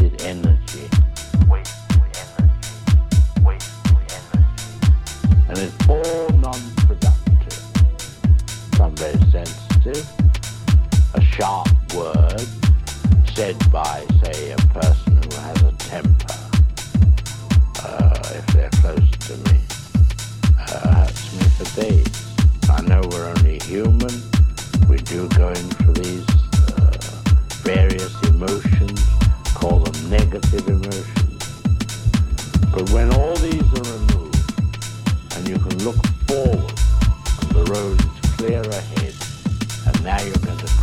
wasted energy. And it's all non-productive. Some very sensitive. A sharp word said by, say, a person who has a temper, if they're close to me, hurts me for days. I know we're only human. We do go in for these various emotions, call them negative emotions. But when all these are removed and you can look forward and the road is clear ahead, and now you're going to